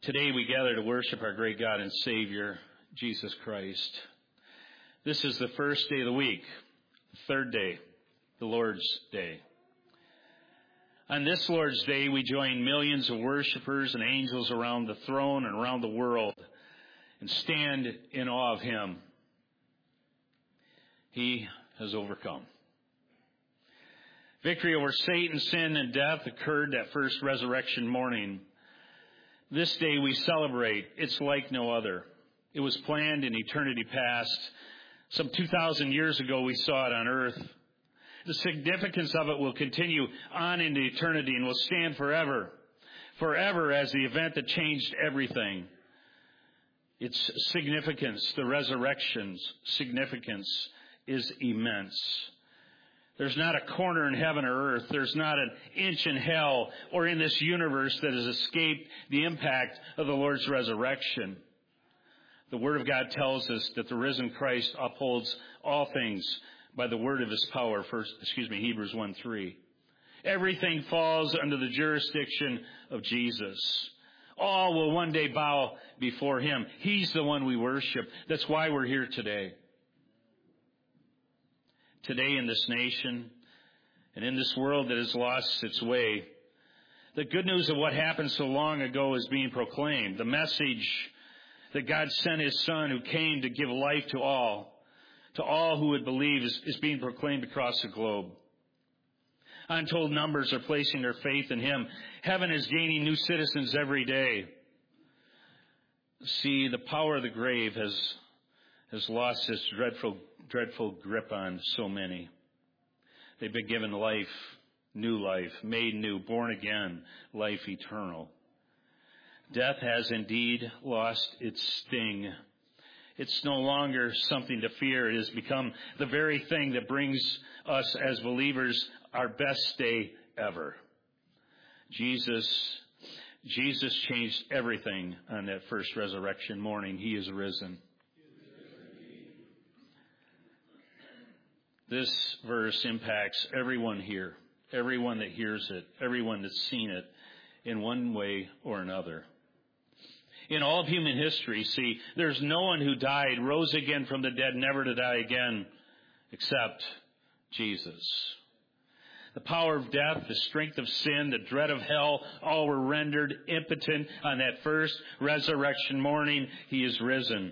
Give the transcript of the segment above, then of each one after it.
Today we gather to worship our great God and Savior, Jesus Christ. This is the first day of the week, third day, the Lord's Day. On this Lord's Day, we join millions of worshipers and angels around the throne and around the world and stand in awe of Him. He has overcome. Victory over Satan, sin, and death occurred that first resurrection morning. This day we celebrate. It's like no other. It was planned in eternity past. Some 2,000 years ago we saw it on earth. The significance of it will continue on into eternity and will stand forever. Forever as the event that changed everything. Its significance, the resurrection's significance, is immense. There's not a corner in heaven or earth. There's not an inch in hell or in this universe that has escaped the impact of the Lord's resurrection. The Word of God tells us that the risen Christ upholds all things by the word of His power. Hebrews 1:3. Everything falls under the jurisdiction of Jesus. All will one day bow before Him. He's the one we worship. That's why we're here today. Today in this nation and in this world that has lost its way, the good news of what happened so long ago is being proclaimed. The message that God sent His Son who came to give life to all who would believe is being proclaimed across the globe. Untold numbers are placing their faith in Him. Heaven is gaining new citizens every day. See, the power of the grave has lost its dreadful grip on so many. They've been given life, new life, made new, born again, life eternal. Death has indeed lost its sting. It's no longer something to fear. It has become the very thing that brings us as believers our best day ever. Jesus changed everything on that first resurrection morning. He is risen. This verse impacts everyone here, everyone that hears it, everyone that's seen it in one way or another. In all of human history, see, there's no one who died, rose again from the dead, never to die again, except Jesus. The power of death, the strength of sin, the dread of hell, all were rendered impotent on that first resurrection morning. He is risen.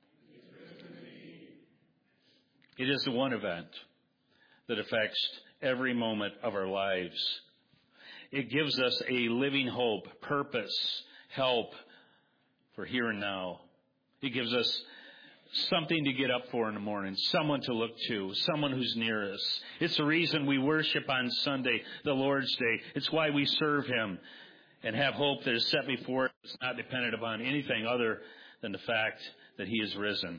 It is the one event that affects every moment of our lives. It gives us a living hope, purpose, help for here and now. It gives us something to get up for in the morning, someone to look to, someone who's near us. It's the reason we worship on Sunday, the Lord's Day. It's why we serve Him and have hope that is set before us. It's not dependent upon anything other than the fact that He is risen.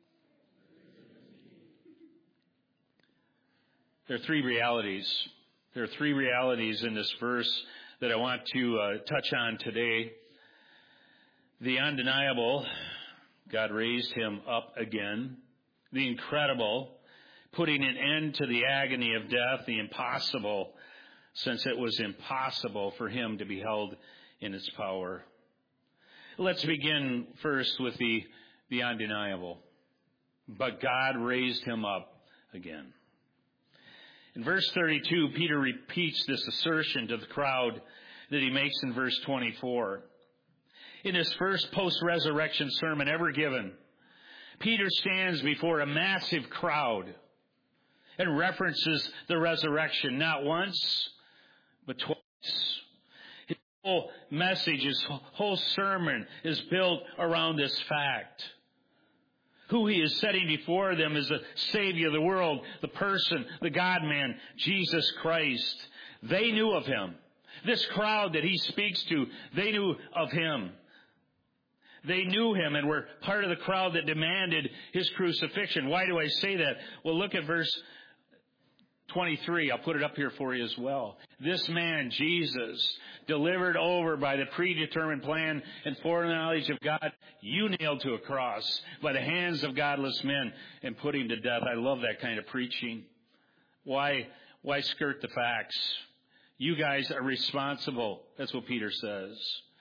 There are three realities. There are three realities in this verse that I want to touch on today. The undeniable, God raised Him up again. The incredible, putting an end to the agony of death. The impossible, since it was impossible for Him to be held in its power. Let's begin first with the undeniable. But God raised Him up again. In verse 32, Peter repeats this assertion to the crowd that he makes in verse 24. In his first post-resurrection sermon ever given, Peter stands before a massive crowd and references the resurrection not once, but twice. His whole message, his whole sermon is built around this fact. Who He is setting before them is the Savior of the world, the person, the God-man, Jesus Christ. They knew of Him. This crowd that He speaks to, they knew of Him. They knew Him and were part of the crowd that demanded His crucifixion. Why do I say that? Well, look at verse 23. I'll put it up here for you as well. This man, Jesus, delivered over by the predetermined plan and foreknowledge of God, you nailed to a cross by the hands of godless men and put Him to death. I love that kind of preaching. Why skirt the facts? You guys are responsible. That's what Peter says.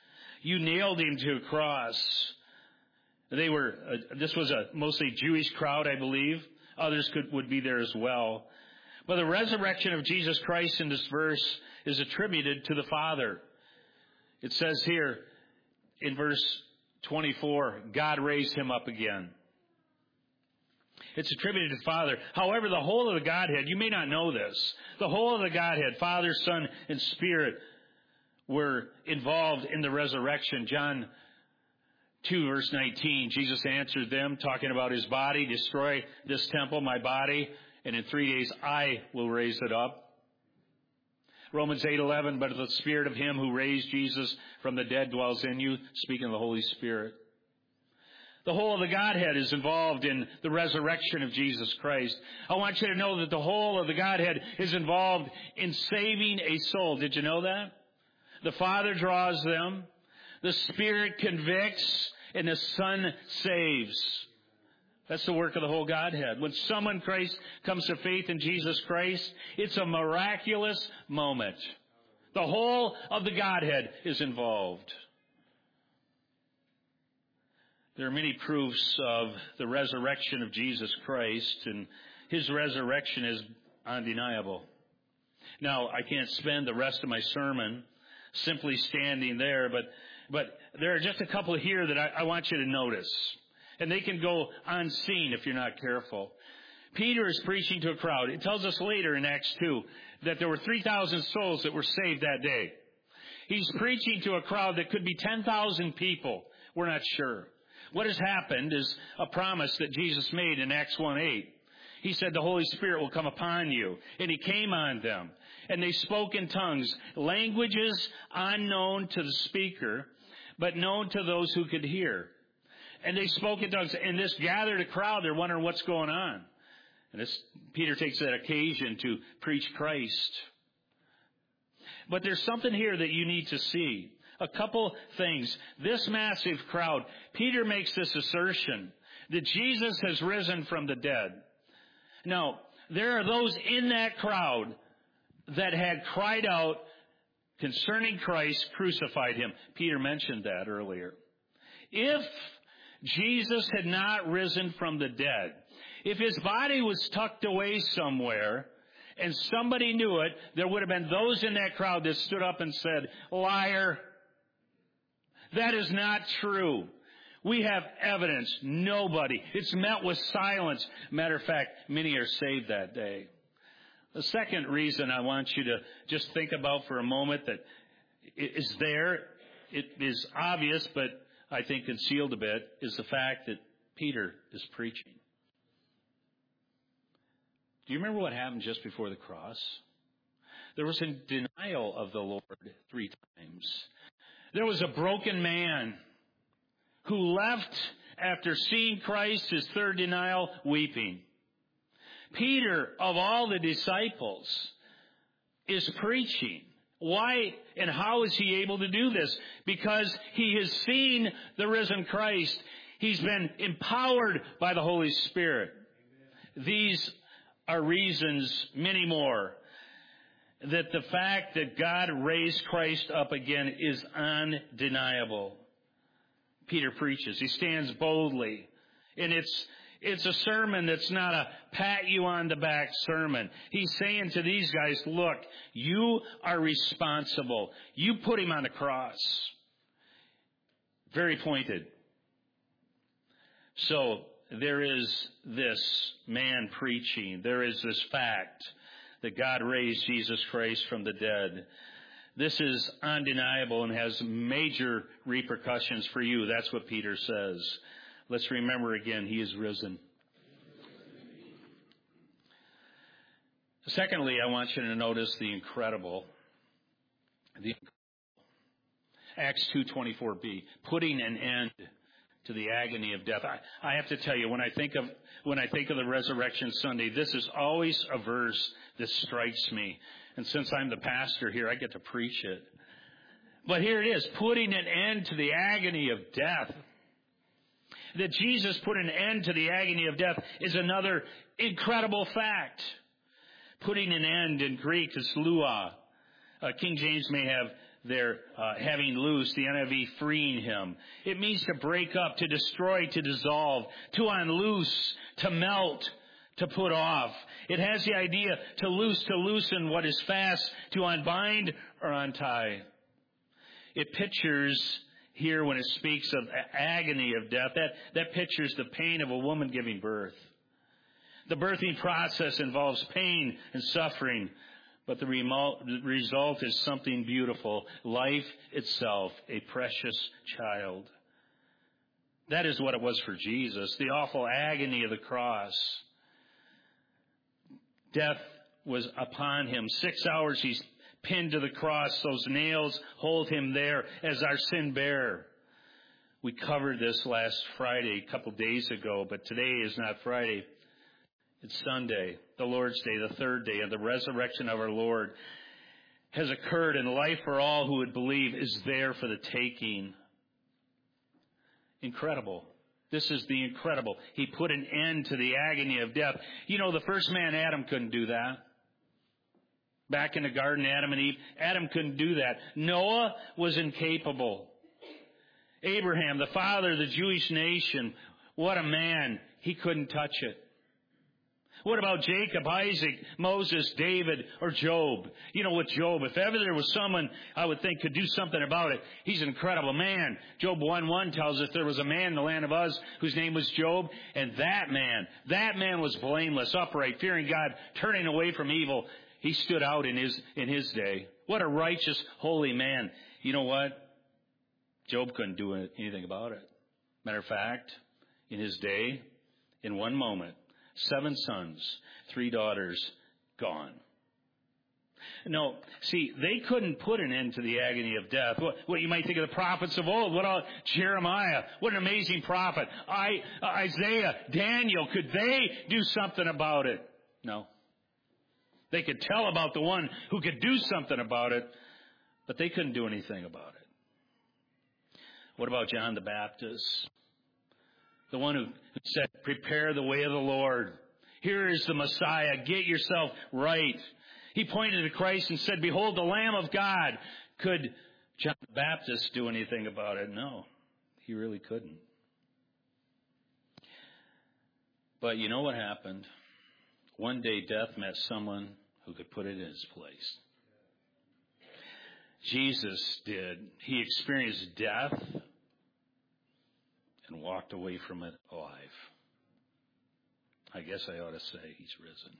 You nailed him to a cross. This was a mostly Jewish crowd, I believe. Others would be there as well. But the resurrection of Jesus Christ in this verse is attributed to the Father. It says here in verse 24, God raised him up again. It's attributed to the Father. However, the whole of the Godhead, you may not know this, the whole of the Godhead, Father, Son, and Spirit, were involved in the resurrection. John 2 verse 19, Jesus answered them, talking about his body, destroy this temple, my body, and in 3 days I will raise it up. Romans 8:11, but the Spirit of him who raised Jesus from the dead dwells in you, speaking of the Holy Spirit. The whole of the Godhead is involved in the resurrection of Jesus Christ. I want you to know that the whole of the Godhead is involved in saving a soul. Did you know that? The Father draws them, the Spirit convicts, and the Son saves. That's the work of the whole Godhead. When someone Christ comes to faith in Jesus Christ, it's a miraculous moment. The whole of the Godhead is involved. There are many proofs of the resurrection of Jesus Christ, and his resurrection is undeniable. Now, I can't spend the rest of my sermon simply standing there, but there are just a couple here that I want you to notice. And they can go unseen if you're not careful. Peter is preaching to a crowd. It tells us later in Acts 2 that there were 3,000 souls that were saved that day. He's preaching to a crowd that could be 10,000 people. We're not sure. What has happened is a promise that Jesus made in Acts 1:8. He said the Holy Spirit will come upon you. And he came on them. And they spoke in tongues, languages unknown to the speaker, but known to those who could hear. And they spoke in tongues. And this gathered a crowd. They're wondering what's going on. And Peter takes that occasion to preach Christ. But there's something here that you need to see. A couple things. This massive crowd, Peter makes this assertion that Jesus has risen from the dead. Now, there are those in that crowd that had cried out concerning Christ, crucified him. Peter mentioned that earlier. If Jesus had not risen from the dead, if his body was tucked away somewhere and somebody knew it, there would have been those in that crowd that stood up and said, liar, that is not true. We have evidence. Nobody. It's met with silence. Matter of fact, many are saved that day. The second reason I want you to just think about for a moment that is there, it is obvious, but I think concealed a bit, is the fact that Peter is preaching. Do you remember what happened just before the cross? There was a denial of the Lord 3 times. There was a broken man who left after seeing Christ, his third denial, weeping. Peter, of all the disciples, is preaching. Why and how is he able to do this? Because he has seen the risen Christ. He's been empowered by the Holy Spirit. Amen. These are reasons, many more, that the fact that God raised Christ up again is undeniable. Peter preaches. He stands boldly. And it's a sermon that's not a pat you on the back sermon. He's saying to these guys, look, you are responsible. You put him on the cross. Very pointed. So there is this man preaching. There is this fact that God raised Jesus Christ from the dead. This is undeniable and has major repercussions for you. That's what Peter says. Let's remember again, he is risen. Secondly, I want you to notice the incredible. Acts 2:24b, putting an end to the agony of death. I have to tell you, when I think of the Resurrection Sunday, this is always a verse that strikes me. And since I'm the pastor here, I get to preach it. But here it is, putting an end to the agony of death. That Jesus put an end to the agony of death is another incredible fact. Putting an end in Greek is lua. King James may have there, having loose, the NIV freeing him. It means to break up, to destroy, to dissolve, to unloose, to melt, to put off. It has the idea to loose, to loosen what is fast, to unbind or untie. It pictures here, when it speaks of agony of death, that pictures the pain of a woman giving birth. The birthing process involves pain and suffering, but the result is something beautiful. Life itself, a precious child. That is what it was for Jesus, the awful agony of the cross. Death was upon him. 6 hours he's pinned to the cross. Those nails hold him there as our sin bearer. We covered this last Friday, a couple days ago, but today is not Friday. It's Sunday, the Lord's Day, the third day, and the resurrection of our Lord has occurred, and life for all who would believe is there for the taking. Incredible. This is the incredible. He put an end to the agony of death. You know, the first man, Adam, couldn't do that. Back in the garden, Adam and Eve, Adam couldn't do that. Noah was incapable. Abraham, the father of the Jewish nation, what a man. He couldn't touch it. What about Jacob, Isaac, Moses, David, or Job? You know, with Job, if ever there was someone I would think could do something about it, he's an incredible man. Job 1:1 tells us there was a man in the land of Uz whose name was Job, and that man was blameless, upright, fearing God, turning away from evil. He stood out in his day. What a righteous, holy man. You know what? Job couldn't do anything about it. Matter of fact, in his day, in one moment, 7 sons, 3 daughters, gone. No, see, they couldn't put an end to the agony of death. What you might think of the prophets of old. What about Jeremiah? What an amazing prophet. Isaiah, Daniel, could they do something about it? No. They could tell about the one who could do something about it, but they couldn't do anything about it. What about John the Baptist? The one who said, prepare the way of the Lord. Here is the Messiah. Get yourself right. He pointed to Christ and said, behold, the Lamb of God. Could John the Baptist do anything about it? No, he really couldn't. But you know what happened? One day death met someone who could put it in his place. Jesus did. He experienced death and walked away from it alive. I guess I ought to say he's risen.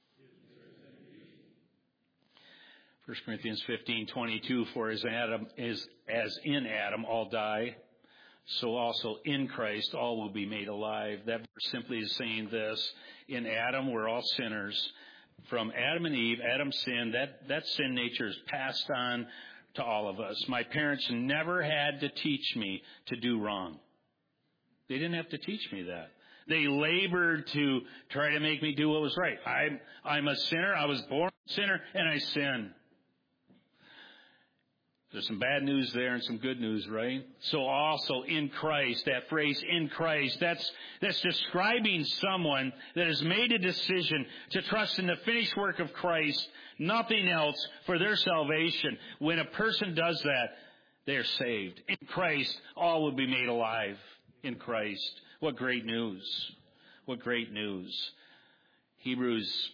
1 Corinthians 15:22, for as in Adam all die, so also in Christ all will be made alive. That verse simply is saying this: in Adam we're all sinners. From Adam and Eve, Adam sinned. That sin nature is passed on to all of us. My parents never had to teach me to do wrong. They didn't have to teach me that. They labored to try to make me do what was right. I'm a sinner. I was born a sinner, and I sin. There's some bad news there and some good news, right? So also in Christ, that phrase in Christ, that's describing someone that has made a decision to trust in the finished work of Christ, nothing else, for their salvation. When a person does that, they're saved. In Christ, all will be made alive. In Christ. What great news. What great news. Hebrews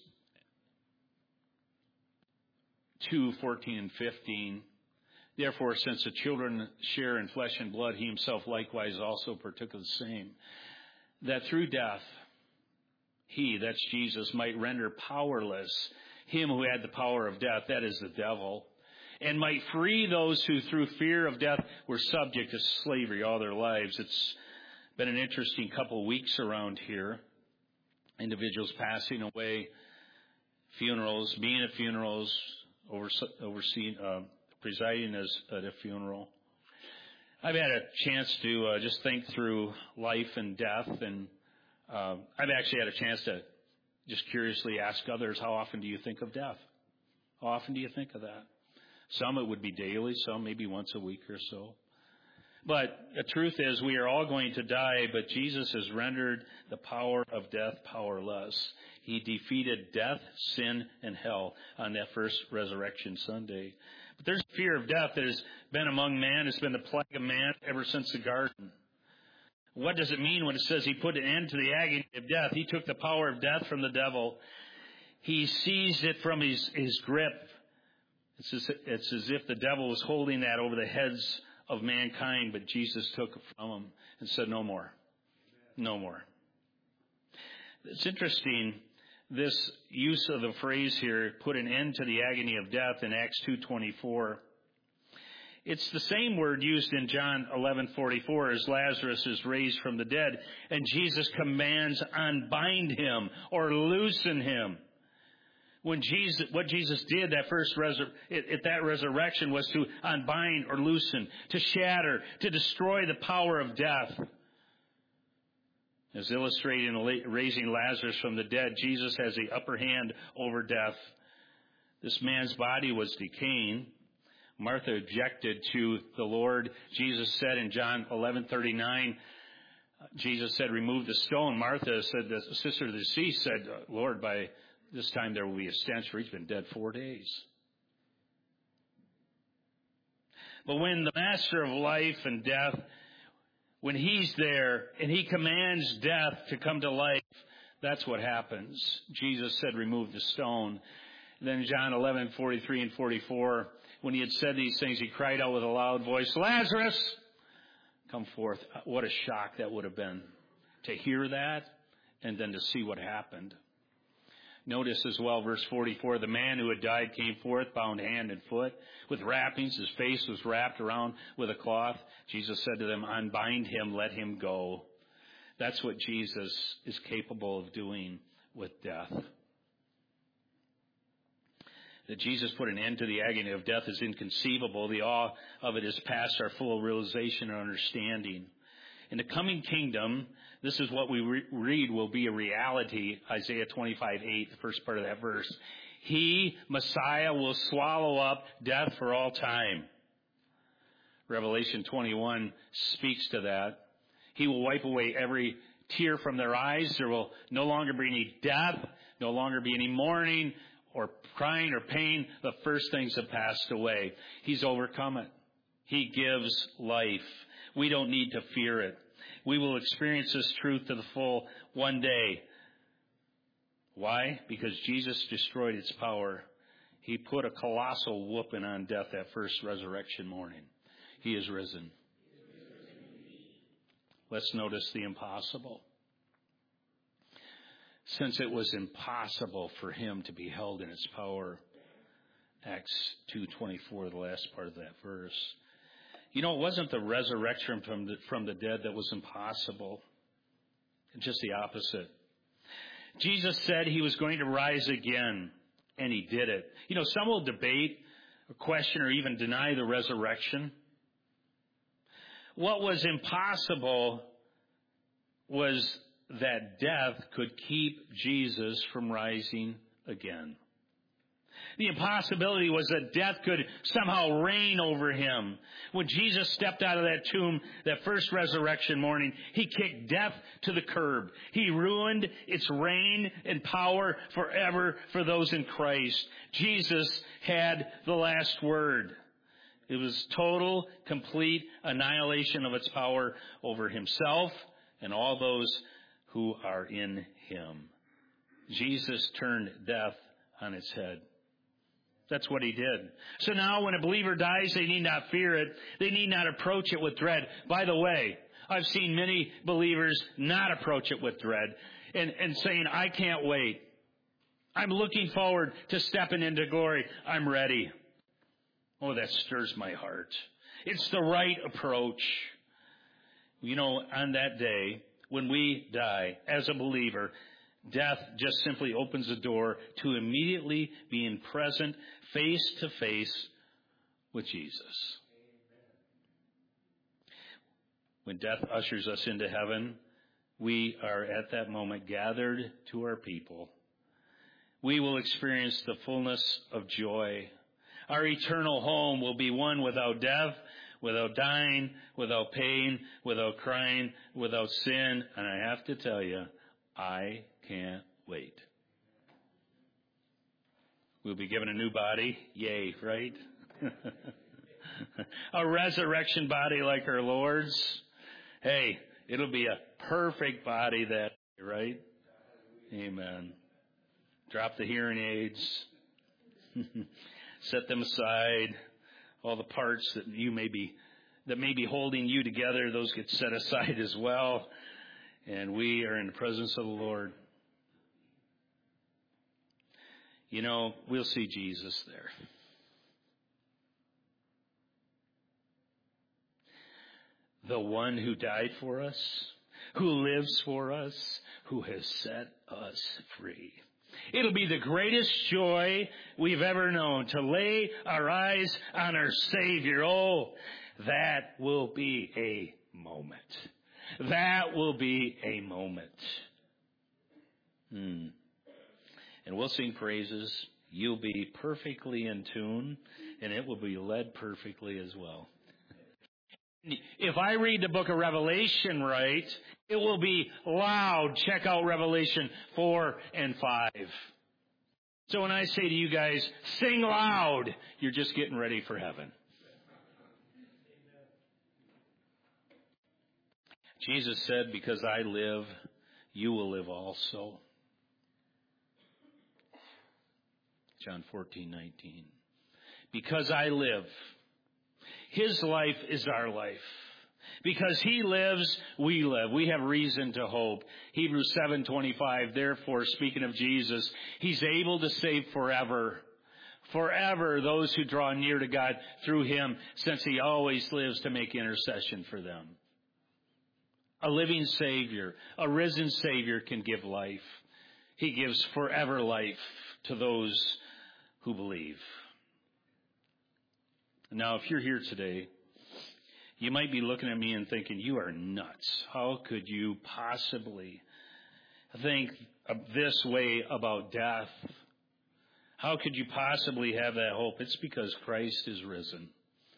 2:14 and 15. Therefore, since the children share in flesh and blood, he himself likewise also partook of the same. That through death, he, that's Jesus, might render powerless him who had the power of death, that is the devil, and might free those who through fear of death were subject to slavery all their lives. It's been an interesting couple of weeks around here. Individuals passing away, funerals, being at funerals, overseeing, presiding at a funeral. I've had a chance to just think through life and death, and I've actually had a chance to just curiously ask others, how often do you think of death? How often do you think of that? Some it would be daily, some maybe once a week or so. But the truth is, we are all going to die, but Jesus has rendered the power of death powerless. He defeated death, sin, and hell on that first resurrection Sunday. But there's fear of death that has been among man. It's been the plague of man ever since the garden. What does it mean when it says he put an end to the agony of death? He took the power of death from the devil. He seized it from his grip. It's as if the devil was holding that over the heads of mankind, but Jesus took it from him and said, no more. No more. It's interesting, this use of the phrase here, put an end to the agony of death in Acts 2:24. It's the same word used in John 11:44 as Lazarus is raised from the dead, and Jesus commands unbind him or loosen him. What Jesus did at that resurrection was to unbind or loosen, to shatter, to destroy the power of death. As illustrated in raising Lazarus from the dead, Jesus has the upper hand over death. This man's body was decaying. Martha objected to the Lord. Jesus said in John 11:39, Jesus said, remove the stone. Martha said, the sister of the deceased said, Lord, by this time there will be a stench, for he's been dead 4 days. But when the master of life and death, when he's there and he commands death to come to life, that's what happens. Jesus said, remove the stone. And then John 11:43 and 44, when he had said these things, he cried out with a loud voice, Lazarus, come forth. What a shock that would have been to hear that and then to see what happened. Notice as well, verse 44, the man who had died came forth, bound hand and foot, with wrappings. His face was wrapped around with a cloth. Jesus said to them, unbind him, let him go. That's what Jesus is capable of doing with death. That Jesus put an end to the agony of death is inconceivable. The awe of it is past our full realization and understanding. In the coming kingdom, this is what we read will be a reality. Isaiah 25:8, the first part of that verse. He, Messiah, will swallow up death for all time. Revelation 21 speaks to that. He will wipe away every tear from their eyes. There will no longer be any death, no longer be any mourning or crying or pain. The first things have passed away. He's overcome it. He gives life. We don't need to fear it. We will experience this truth to the full one day. Why? Because Jesus destroyed its power. He put a colossal whooping on death that first resurrection morning. He is risen. Let's notice the impossible. Since it was impossible for him to be held in its power, Acts 2:24, the last part of that verse. You know, it wasn't the resurrection from the dead that was impossible. Just the opposite. Jesus said he was going to rise again, and he did it. You know, some will debate or question or even deny the resurrection. What was impossible was that death could keep Jesus from rising again. The impossibility was that death could somehow reign over him. When Jesus stepped out of that tomb that first resurrection morning, he kicked death to the curb. He ruined its reign and power forever for those in Christ. Jesus had the last word. It was total, complete annihilation of its power over himself and all those who are in him. Jesus turned death on its head. That's what he did. So now when a believer dies, they need not fear it. They need not approach it with dread. By the way, I've seen many believers not approach it with dread and saying, I can't wait. I'm looking forward to stepping into glory. I'm ready. Oh, that stirs my heart. It's the right approach. You know, on that day, when we die as a believer, death just simply opens the door to immediately being present face to face with Jesus. When death ushers us into heaven, we are at that moment gathered to our people. We will experience the fullness of joy. Our eternal home will be one without death, without dying, without pain, without crying, without sin. And I have to tell you, I can't wait. We'll be given a new body. Yay, right? A resurrection body like our Lord's. Hey, it'll be a perfect body that day, right? Amen. Drop the hearing aids. Set them aside. All the parts that may be holding you together, those get set aside as well. And we are in the presence of the Lord. You know, we'll see Jesus there. The one who died for us, who lives for us, who has set us free. It'll be the greatest joy we've ever known to lay our eyes on our Savior. Oh, that will be a moment. That will be a moment. And we'll sing praises. You'll be perfectly in tune, and it will be led perfectly as well. If I read the book of Revelation right, it will be loud. Check out Revelation 4 and 5. So when I say to you guys, sing loud, you're just getting ready for heaven. Jesus said, because I live, you will live also. John 14:19. Because I live. His life is our life. Because He lives, we live. We have reason to hope. Hebrews 7:25, therefore, speaking of Jesus, He's able to save forever. Forever those who draw near to God through Him, since He always lives to make intercession for them. A living Savior, a risen Savior can give life. He gives forever life to those who believe. Now, if you're here today, you might be looking at me and thinking, you are nuts. How could you possibly think this way about death? How could you possibly have that hope? It's because Christ is risen.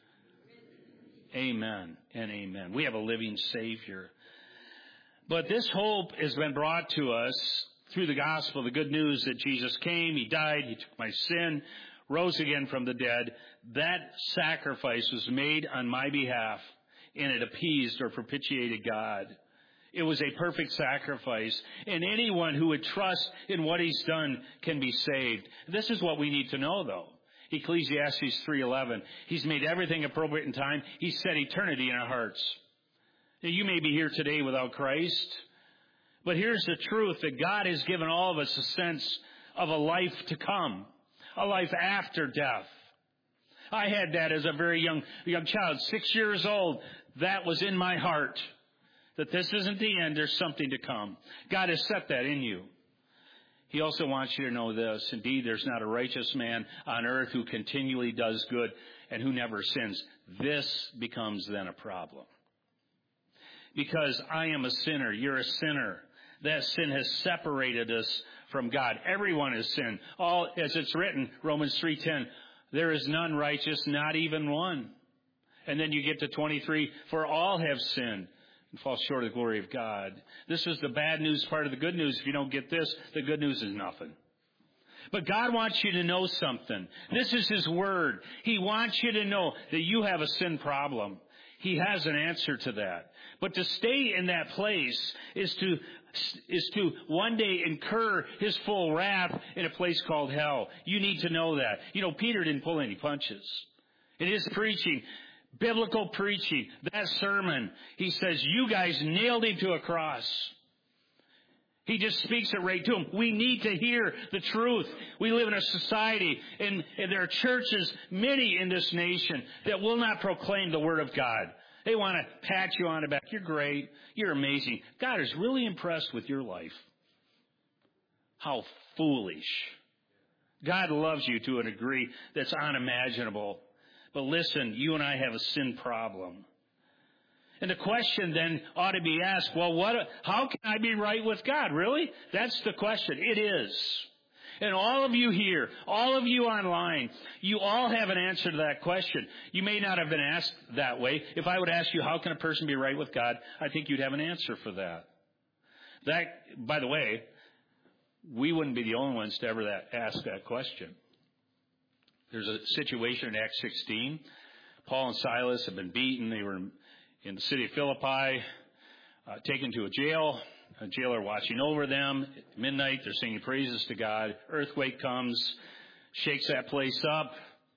Amen and amen. We have a living Savior. But this hope has been brought to us through the gospel, the good news that Jesus came, He died, He took my sin, rose again from the dead. That sacrifice was made on my behalf, and it appeased or propitiated God. It was a perfect sacrifice, and anyone who would trust in what He's done can be saved. This is what we need to know, though. Ecclesiastes 3:11. He's made everything appropriate in time. He set eternity in our hearts. Now, you may be here today without Christ, but here's the truth, that God has given all of us a sense of a life to come, a life after death. I had that as a very young child, 6 years old. That was in my heart, that this isn't the end, there's something to come. God has set that in you. He also wants you to know this. Indeed, there's not a righteous man on earth who continually does good and who never sins. This becomes then a problem. Because I am a sinner, you're a sinner. That sin has separated us from God. Everyone has sinned. All, as it's written, Romans 3:10, there is none righteous, not even one. And then you get to 23, for all have sinned and fall short of the glory of God. This is the bad news part of the good news. If you don't get this, the good news is nothing. But God wants you to know something. This is His Word. He wants you to know that you have a sin problem. He has an answer to that. But to stay in that place is to one day incur His full wrath in a place called hell. You need to know that. You know, Peter didn't pull any punches. In his preaching, biblical preaching, that sermon, he says, you guys nailed Him to a cross. He just speaks it right to them. We need to hear the truth. We live in a society, and there are churches, many in this nation, that will not proclaim the Word of God. They want to pat you on the back. You're great. You're amazing. God is really impressed with your life. How foolish. God loves you to a degree that's unimaginable. But listen, you and I have a sin problem. And the question then ought to be asked, well, how can I be right with God? Really? That's the question. It is. And all of you here, all of you online, you all have an answer to that question. You may not have been asked that way. If I would ask you, how can a person be right with God? I think you'd have an answer for that. That, by the way, we wouldn't be the only ones to ever ask that question. There's a situation in Acts 16. Paul and Silas have been beaten. They were in the city of Philippi, taken to a jail. A jailer watching over them. At midnight, they're singing praises to God. Earthquake comes, shakes that place up.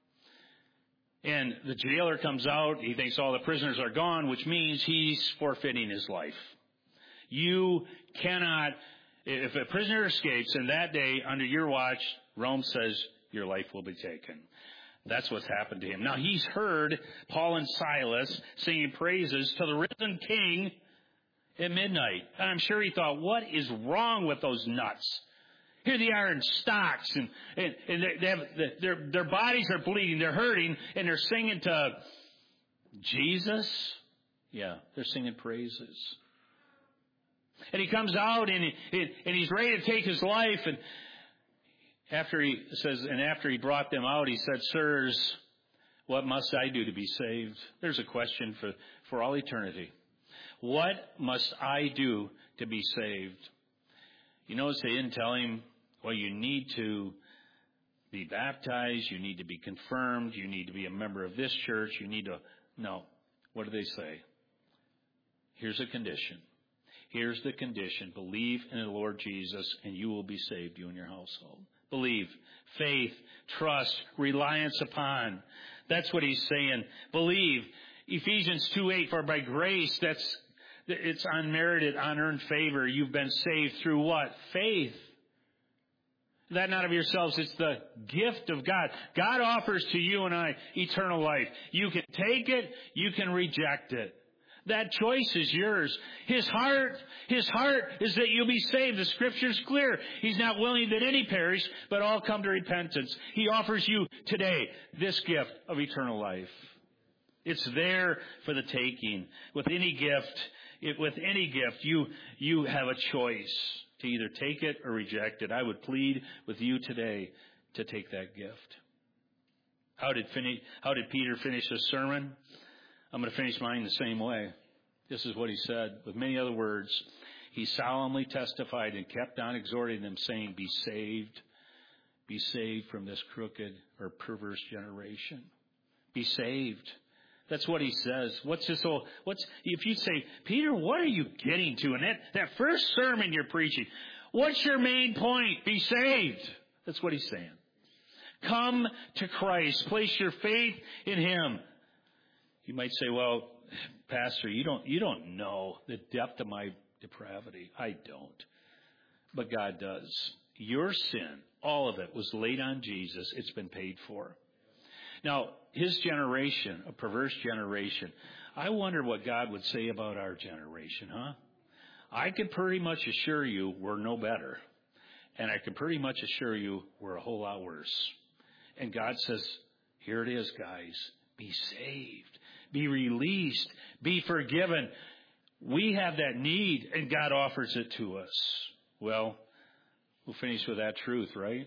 And the jailer comes out. He thinks all the prisoners are gone, which means he's forfeiting his life. You cannot, if a prisoner escapes, and that day, under your watch, Rome says your life will be taken. That's what's happened to him. Now, he's heard Paul and Silas singing praises to the risen king at midnight. And I'm sure he thought, what is wrong with those nuts? Here they are in stocks, and they have, their bodies are bleeding, they're hurting, and they're singing to Jesus. Yeah, they're singing praises. And he comes out, and he's ready to take his life, and after he brought them out, he said, "Sirs, what must I do to be saved?" There's a question for all eternity. What must I do to be saved? You notice they didn't tell him, well, you need to be baptized, you need to be confirmed, you need to be a member of this church, you need to... No. What do they say? Here's a condition. Here's the condition. Believe in the Lord Jesus, and you will be saved, you and your household. Believe, faith, trust, reliance upon. That's what he's saying. Believe. Ephesians 2:8, for by grace, it's unmerited, unearned favor. You've been saved through what? Faith. That not of yourselves, it's the gift of God. God offers to you and I eternal life. You can take it, you can reject it. That choice is yours. His heart is that you'll be saved. The Scripture's clear. He's not willing that any perish, but all come to repentance. He offers you today this gift of eternal life. It's there for the taking. With any gift, you have a choice to either take it or reject it. I would plead with you today to take that gift. How did Peter finish his sermon? I'm going to finish mine the same way. This is what he said. With many other words, he solemnly testified and kept on exhorting them, saying, be saved from this crooked or perverse generation. Be saved. That's what he says. If you say, Peter, what are you getting to? And that first sermon you're preaching, what's your main point? Be saved. That's what he's saying. Come to Christ. Place your faith in Him. You might say, well, Pastor, you don't know the depth of my depravity. I don't. But God does. Your sin, all of it, was laid on Jesus. It's been paid for. Now, his generation, a perverse generation, I wonder what God would say about our generation, huh? I can pretty much assure you we're no better. And I can pretty much assure you we're a whole lot worse. And God says, here it is, guys. Be saved. Be released. Be forgiven. We have that need, and God offers it to us. Well, we'll finish with that truth, right?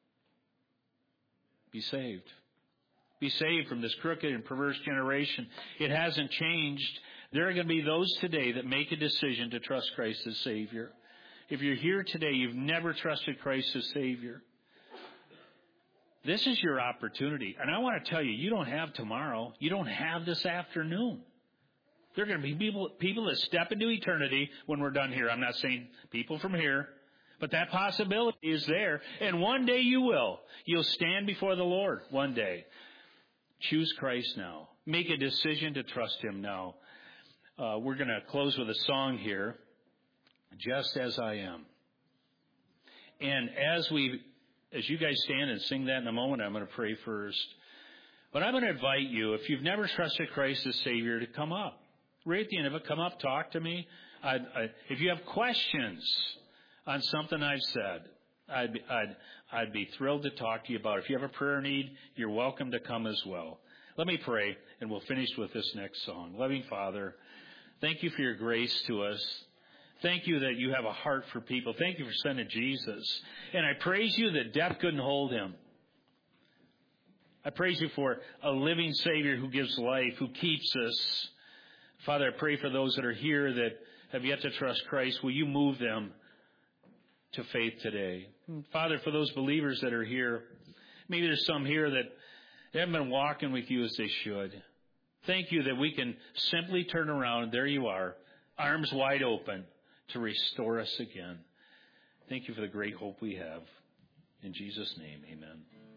Be saved. Be saved from this crooked and perverse generation. It hasn't changed. There are going to be those today that make a decision to trust Christ as Savior. If you're here today, you've never trusted Christ as Savior. This is your opportunity. And I want to tell you, you don't have tomorrow. You don't have this afternoon. There are going to be people that step into eternity when we're done here. I'm not saying people from here. But that possibility is there. And one day you will. You'll stand before the Lord one day. Choose Christ now. Make a decision to trust Him now. We're going to close with a song here. Just as I am. And as you guys stand and sing that in a moment, I'm going to pray first. But I'm going to invite you, if you've never trusted Christ as Savior, to come up. Right at the end of it, come up, talk to me. If you have questions on something I've said, I'd be thrilled to talk to you about it. If you have a prayer need, you're welcome to come as well. Let me pray, and we'll finish with this next song. Loving Father, thank you for your grace to us. Thank you that you have a heart for people. Thank you for sending Jesus. And I praise you that death couldn't hold Him. I praise you for a living Savior who gives life, who keeps us. Father, I pray for those that are here that have yet to trust Christ. Will you move them to faith today? Father, for those believers that are here, maybe there's some here that They haven't been walking with you as they should. Thank you that we can simply turn around. There you are, arms wide open to restore us again. Thank you for the great hope we have. In Jesus' name, amen.